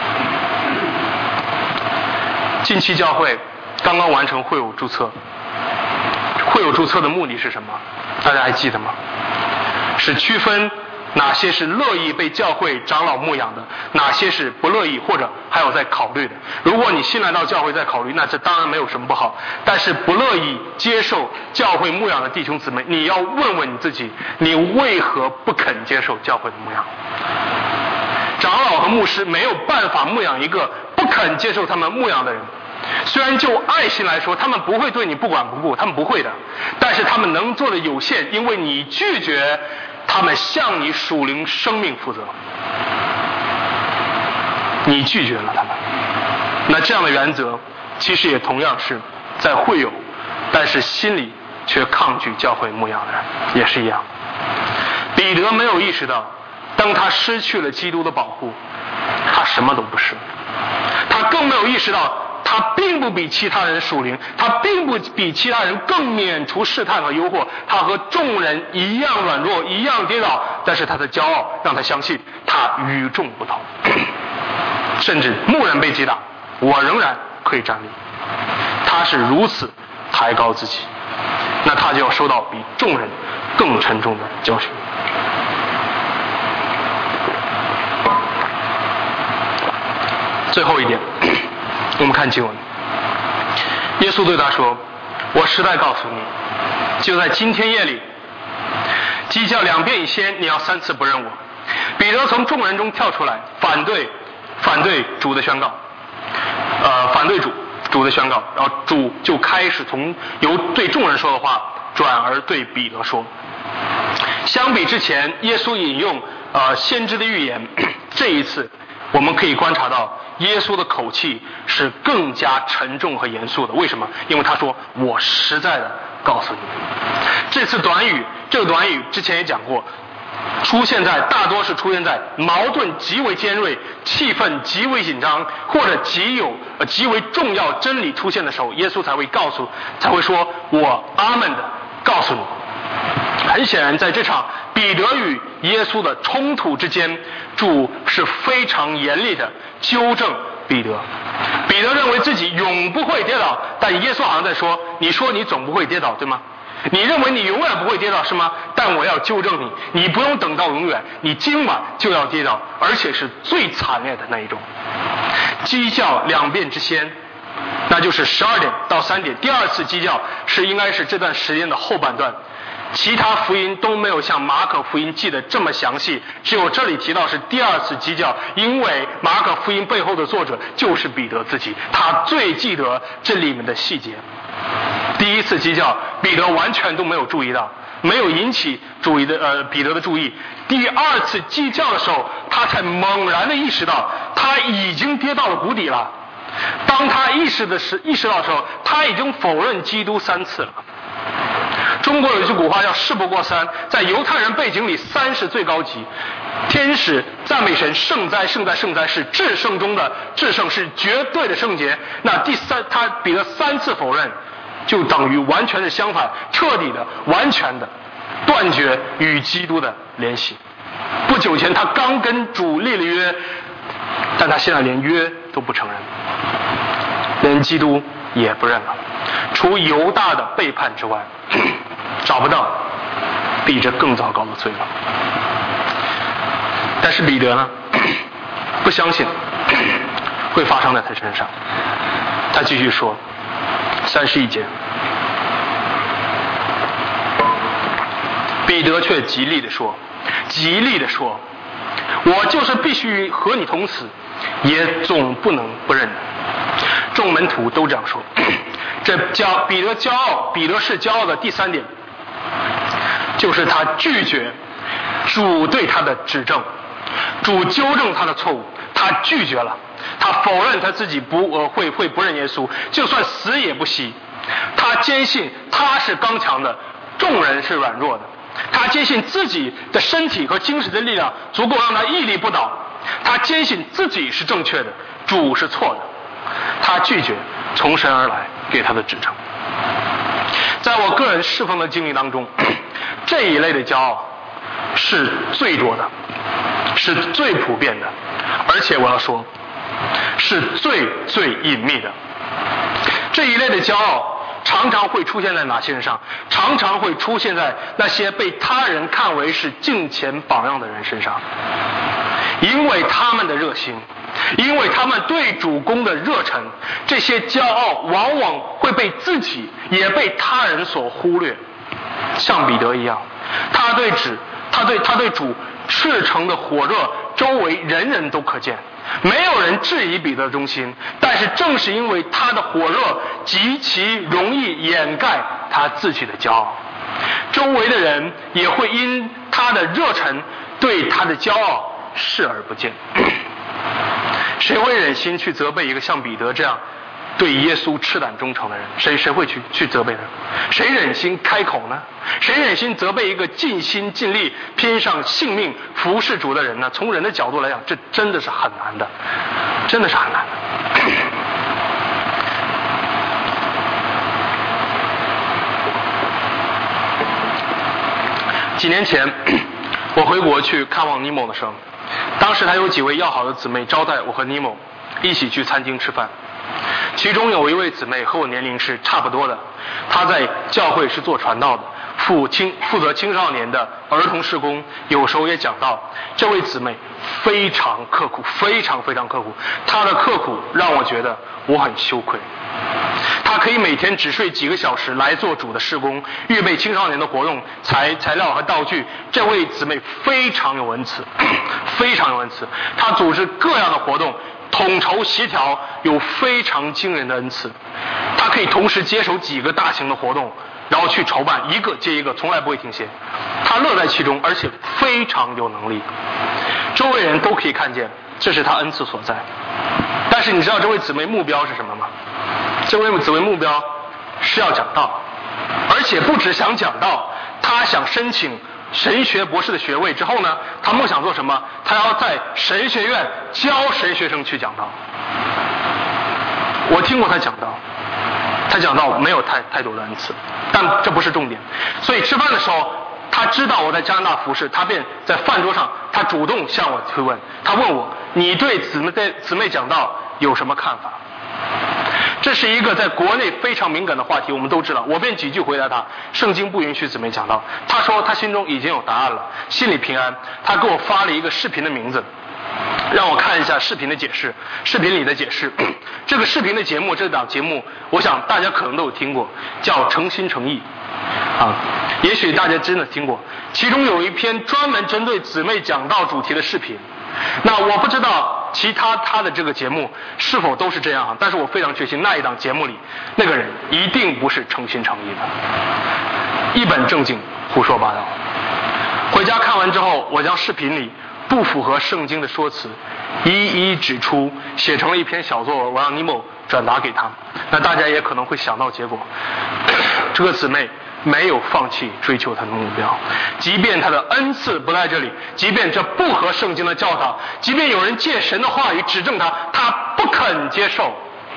近期教会刚刚完成会友注册，会友注册的目的是什么？大家还记得吗？是区分哪些是乐意被教会长老牧养的，哪些是不乐意或者还有在考虑的。如果你新来到教会在考虑，那这当然没有什么不好，但是不乐意接受教会牧养的弟兄姊妹，你要问问你自己，你为何不肯接受教会的牧养？长老和牧师没有办法牧养一个不肯接受他们牧养的人。虽然就爱心来说，他们不会对你不管不顾，他们不会的，但是他们能做的有限，因为你拒绝他们向你属灵生命负责，你拒绝了他们。那这样的原则其实也同样是在会友，但是心里却抗拒教会牧养的人也是一样。彼得没有意识到，当他失去了基督的保护，他什么都不是。他更没有意识到他并不比其他人属灵，他并不比其他人更免除试探和诱惑，他和众人一样软弱，一样跌倒，但是他的骄傲让他相信他与众不同。甚至牧人被击打，我仍然可以站立。他是如此抬高自己，那他就要受到比众人更沉重的教训。最后一点，我们看经文。耶稣对他说，我实在告诉你，就在今天夜里，鸡叫2遍以先，你要3次不认我。彼得从众人中跳出来，反对主的宣告，反对主的宣告，然后主就开始从由对众人说的话转而对彼得说。相比之前耶稣引用先知的预言，这一次我们可以观察到耶稣的口气是更加沉重和严肃的。为什么？因为他说，我实在的告诉你。这个短语之前也讲过，大多是出现在矛盾极为尖锐、气氛极为紧张或者极为重要真理出现的时候，耶稣才会说，我阿们的告诉你。 很显然，在这场彼得与耶稣的冲突之间，主是非常严厉的纠正彼得。彼得认为自己永不会跌倒，但耶稣好像在说：“你说你总不会跌倒，对吗？你认为你永远不会跌倒是吗？但我要纠正你，你不用等到永远，你今晚就要跌倒，而且是最惨烈的那一种。”鸡叫两遍之先，那就是12点到3点。第二次鸡叫应该是这段时间的后半段。其他福音都没有像马可福音记得这么详细，只有这里提到是第二次鸡叫，因为马可福音背后的作者就是彼得自己，他最记得这里面的细节。第一次鸡叫，彼得完全都没有注意到，没有引起彼得的注意。第二次鸡叫的时候，他才猛然的意识到他已经跌到了谷底了。当他意识到的时候，他已经否认基督3次了。中国有一句古话叫事不过3，在犹太人背景里3是最高级。天使赞美神，圣哉圣哉圣哉，是至圣中的至圣，是绝对的圣洁。那他彼得3次否认，就等于完全的相反，彻底的完全的断绝与基督的联系。不久前他刚跟主立了约，但他现在连约都不承认，连基督也不认了。除犹大的背叛之外，找不到比这更糟糕的罪了。但是彼得呢，不相信会发生在他身上。他继续说，31节，彼得却极力地说，我就是必须和你同死，也总不能不认的。众门徒都这样说。这彼得骄傲，彼得是骄傲的第3点，就是他拒绝主对他的指正，主纠正他的错误，他拒绝了，他否认他自己会不认耶稣，就算死也不惜。他坚信他是刚强的，众人是软弱的。他坚信自己的身体和精神的力量足够让他屹立不倒。他坚信自己是正确的，主是错的。他拒绝从神而来给他的指正。在我个人侍奉的经历当中，这一类的骄傲是最多的，是最普遍的，而且我要说是最隐秘的。这一类的骄傲常常会出现在哪些人上？常常会出现在那些被他人看为是敬虔榜样的人身上。因为他们的热心，因为他们对主公的热忱，这些骄傲往往会被自己也被他人所忽略。像彼得一样，他对主赤诚的火热，周围人人都可见，没有人质疑彼得的忠心。但是正是因为他的火热，极其容易掩盖他自己的骄傲，周围的人也会因他的热忱对他的骄傲视而不见。谁会忍心去责备一个像彼得这样对耶稣赤胆忠诚的人？谁会去责备他？谁忍心开口呢？谁忍心责备一个尽心尽力拼上性命服侍主的人呢？从人的角度来讲，这真的是很难的，真的是很难的。几年前我回国去看望尼莫的时候，当时他有几位要好的姊妹招待我和尼莫一起去餐厅吃饭。其中有一位姊妹和我年龄是差不多的，她在教会是做传道的，负责青少年的儿童事工，有时候也讲道。这位姊妹非常刻苦，非常刻苦，她的刻苦让我觉得我很羞愧。她可以每天只睡几个小时来做主的事工，预备青少年的活动材料和道具。这位姊妹非常有恩赐，非常有恩赐，她组织各样的活动，统筹协调，有非常惊人的恩赐。他可以同时接手几个大型的活动，然后去筹办，一个接一个，从来不会停歇。他乐在其中，而且非常有能力，周围人都可以看见这是他恩赐所在。但是你知道这位姊妹目标是什么吗？这位姊妹目标是要讲道，而且不只想讲道，他想申请神学博士的学位之后呢，他梦想做什么？他要在神学院教神学生去讲道。我听过他讲道，他讲道没有太多的恩赐，但这不是重点。所以吃饭的时候， 他知道我在加拿大服侍，他便在饭桌上，他主动向我推问，他问我，你对姊妹讲道有什么看法？这是一个在国内非常敏感的话题，我们都知道。我便几句回答他，圣经不允许姊妹讲道。他说他心中已经有答案了，心里平安。他给我发了一个视频的名字，让我看一下视频的解释，视频里的解释。这个视频的节目，这档节目，我想大家可能都有听过，叫诚心诚意啊，也许大家真的听过。其中有一篇专门针对姊妹讲道主题的视频。那我不知道其他的这个节目是否都是这样，但是我非常确信那一档节目里那个人一定不是诚心诚意的，一本正经胡说八道。回家看完之后，我将视频里不符合圣经的说辞一一指出，写成了一篇小作文，我让尼莫转达给他。那大家也可能会想到结果，这个姊妹没有放弃追求他的目标，即便他的恩赐不在这里，即便这不合圣经的教导，即便有人借神的话语指正他，他不肯接受，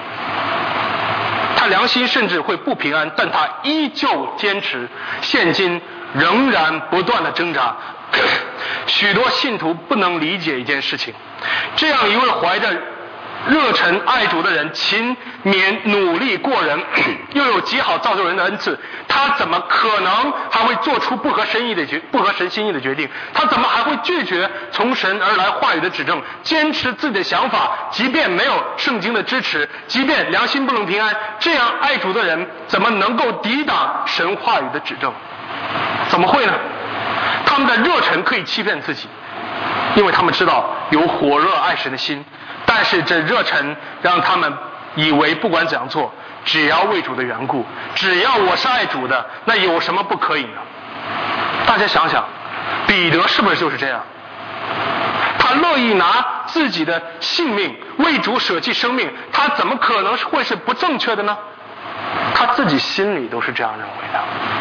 他良心甚至会不平安，但他依旧坚持，现今仍然不断的挣扎。许多信徒不能理解一件事情，这样一位怀着热忱爱主的人，勤勉努力过人，又有极好造就人的恩赐，他怎么可能还会做出不合神心意的决定？他怎么还会拒绝从神而来话语的指正，坚持自己的想法，即便没有圣经的支持，即便良心不能平安？这样爱主的人怎么能够抵挡神话语的指正？怎么会呢？他们的热忱可以欺骗自己，因为他们知道有火热爱神的心，但是这热忱让他们以为不管怎样做，只要为主的缘故，只要我是爱主的，那有什么不可以呢？大家想想，彼得是不是就是这样？他乐意拿自己的性命为主舍弃生命，他怎么可能会是不正确的呢？他自己心里都是这样认为的，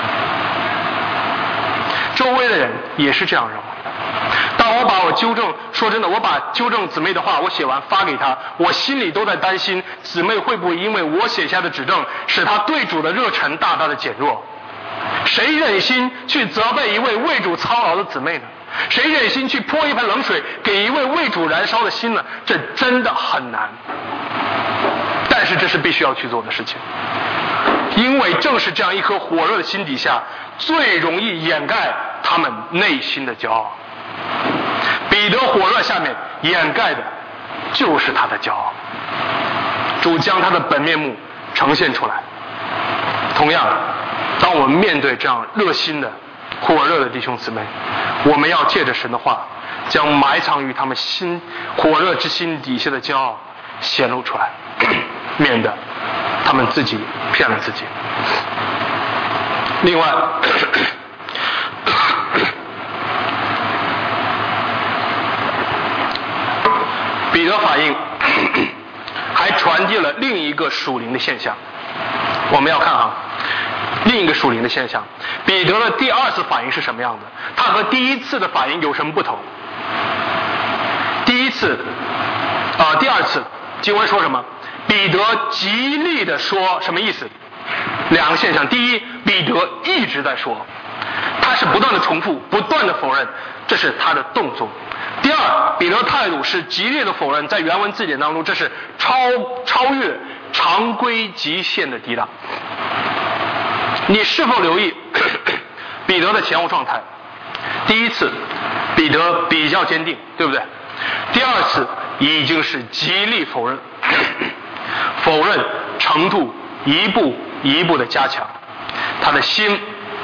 周围的人也是这样认为的。当我把我纠正，说真的，我把纠正姊妹的话我写完发给她，我心里都在担心姊妹会不会因为我写下的指正，使她对主的热忱大大的减弱。谁忍心去责备一位为主操劳的姊妹呢？谁忍心去泼一盆冷水给一位为主燃烧的心呢？这真的很难，但是这是必须要去做的事情，因为正是这样一颗火热的心底下，最容易掩盖他们内心的骄傲。彼得火热下面掩盖的就是他的骄傲，主将他的本面目呈现出来。同样，当我们面对这样热心的火热的弟兄姊妹，我们要借着神的话，将埋藏于他们心火热之心底下的骄傲显露出来，免得他们自己骗了自己。另外，彼得反应还传递了另一个属灵的现象，我们要看另一个属灵的现象。彼得的第二次反应是什么样的？他和第一次的反应有什么不同？第二次经文说什么？彼得极力的说，什么意思？两个现象。第一，彼得一直在说，他是不断的重复，不断的否认，这是他的动作。第二，彼得态度是极力的否认，在原文字典当中，这是超越常规极限的抵挡。你是否留意彼得的前后状态？第一次彼得比较坚定，对不对？第二次已经是极力否认，否认程度一步一步的加强，他的心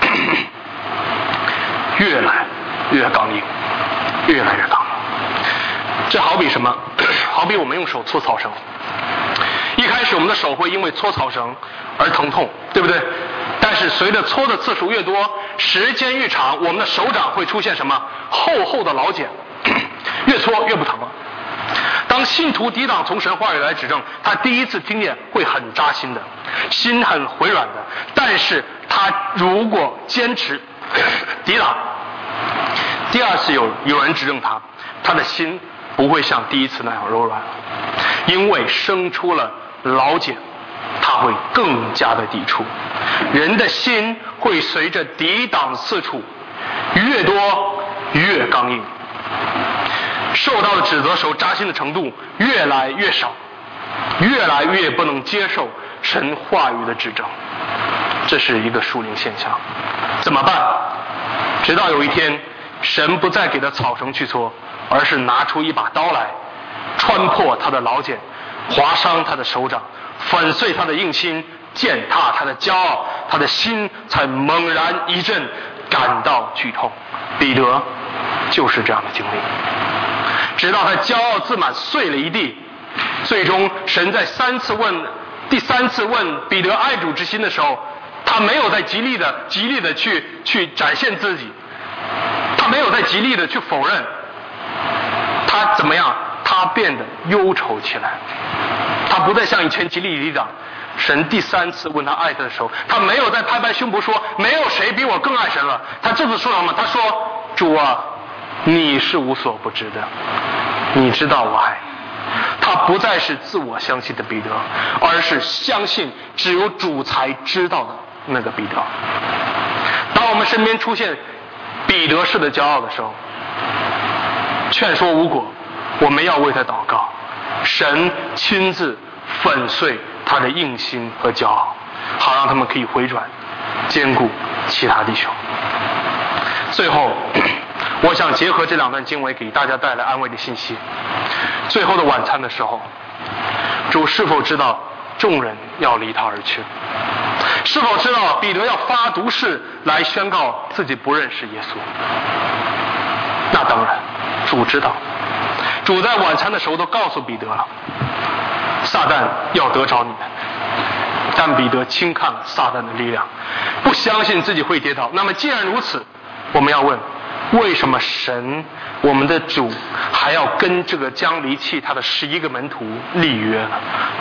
越来越刚硬，越来越刚硬。这好比什么？好比我们用手搓草绳，一开始我们的手会因为搓草绳而疼痛，对不对？但是随着搓的次数越多，时间越长，我们的手掌会出现什么？厚厚的老茧，越搓越不疼了。当信徒抵挡从神话语来指正，他第一次听见会很扎心的，心很回软的，但是他如果坚持抵挡，第二次有人指正他，他的心不会像第一次那样柔软了，因为生出了老茧，他会更加的抵触。人的心会随着抵挡次数越多越刚硬，受到的指责手扎心的程度越来越少，越来越不能接受神话语的指正。这是一个属灵现象。怎么办？直到有一天，神不再给他草绳去搓，而是拿出一把刀来，穿破他的老茧，划伤他的手掌，粉碎他的硬心，践踏他的骄傲，他的心才猛然一震，感到剧痛。彼得就是这样的经历，直到他骄傲自满，碎了一地。最终神在第三次问彼得爱主之心的时候，他没有在极力的去展现自己，他没有在极力的去否认，他怎么样？他变得忧愁起来，他不再像以前极力抵挡。神第三次问他爱他的时候，他没有再拍拍胸脯说没有谁比我更爱神了。他这次说什么？他说：主啊，你是无所不知的，你知道我爱你。他不再是自我相信的彼得，而是相信只有主才知道的那个彼得。当我们身边出现彼得式的骄傲的时候，劝说无果，我们要为他祷告，神亲自粉碎他的硬心和骄傲，好让他们可以回转，兼顾其他弟兄。最后，我想结合这两段经文给大家带来安慰的信息。最后的晚餐的时候，主是否知道众人要离他而去？是否知道彼得要发毒誓来宣告自己不认识耶稣？那当然，主知道。主在晚餐的时候都告诉彼得了，撒旦要得着你们。但彼得轻看了撒旦的力量，不相信自己会跌倒。那么既然如此，我们要问，为什么神我们的主还要跟这个将离弃他的11个门徒立约呢？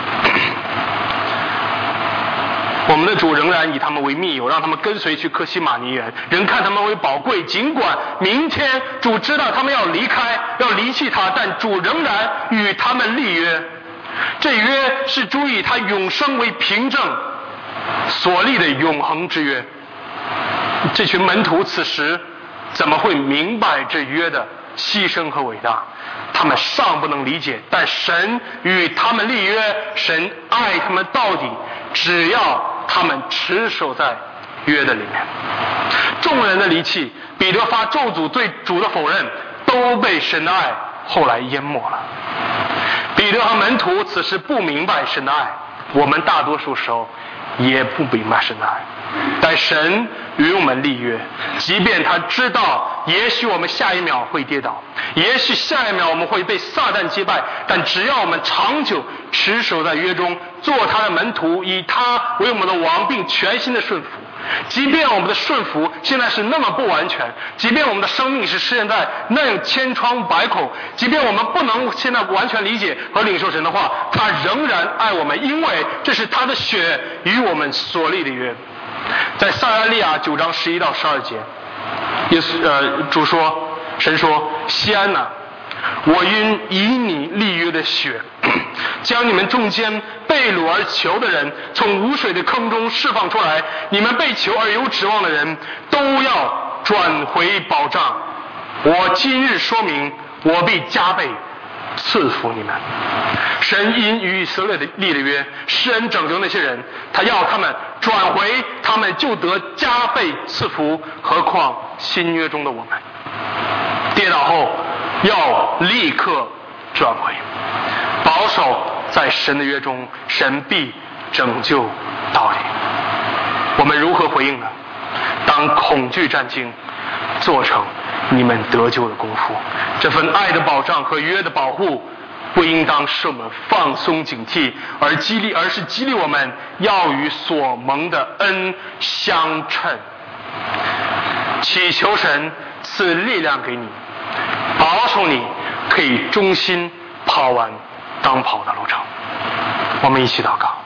我们的主仍然以他们为密友，让他们跟随去客西马尼园，人看他们为宝贵。尽管明天主知道他们要离开，要离弃他，但主仍然与他们立约。这约是主以他永生为凭证所立的永恒之约。这群门徒此时怎么会明白这约的牺牲和伟大？他们尚不能理解，但神与他们立约，神爱他们到底，只要他们持守在约的里面。众人的离弃，彼得发咒诅对主的否认，都被神的爱后来淹没了。彼得和门徒此时不明白神的爱，我们大多数时候也不明白神的爱。但神与我们立约，即便他知道也许我们下一秒会跌倒，也许下一秒我们会被撒旦击败，但只要我们长久持守在约中，做他的门徒，以他为我们的王，并全心的顺服，即便我们的顺服现在是那么不完全，即便我们的生命是现在那样千疮百孔，即便我们不能现在完全理解和领受神的话，他仍然爱我们，因为这是他的血与我们所立的约。在撒迦利亚9章11到12节，主说，神说：西安哪，我因以你立约的血，将你们中间被掳而囚的人从无水的坑中释放出来，你们被囚而有指望的人都要转回保障。我今日说明，我必加倍赐福你们。神因与以色列的立的约，施恩拯救那些人，他要他们转回，他们就得加倍赐福。何况新约中的我们，跌倒后要立刻转回，保守在神的约中，神必拯救到底。我们如何回应呢？当恐惧战惊，做成你们得救的功夫。这份爱的保障和约的保护，不应当使我们放松警惕，而是激励我们要与所蒙的恩相称。祈求神赐力量给你，保守你可以忠心跑完当跑的路程。我们一起祷告。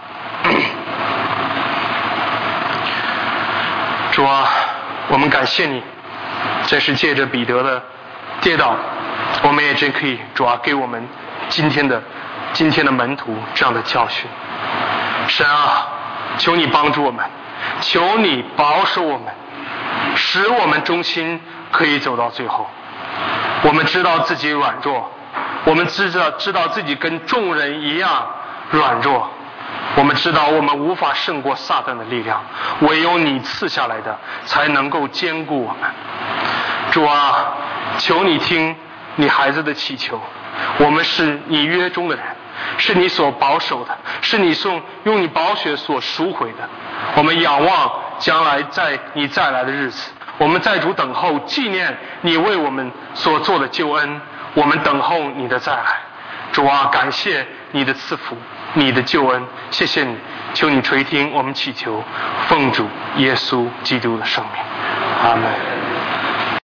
主啊，我们感谢你，这是借着彼得的跌倒，我们也真可以，主啊，给我们今天的门徒这样的教训。神啊，求你帮助我们，求你保守我们， 使我们忠心可以走到最后。我们知道自己软弱，我们知道自己跟众人一样软弱，我们知道我们无法胜过撒旦的力量，唯有你赐下来的才能够坚固我们。主啊，求你听你孩子的祈求，我们是你约中的人，是你所保守的，是你用你宝血所赎回的。我们仰望将来在你再来的日子，我们在主等候纪念你为我们所做的救恩，我们等候你的再来。主啊，感谢你的赐福，你的救恩，谢谢你，求你垂听我们祈求，奉主耶稣基督的圣名，阿们。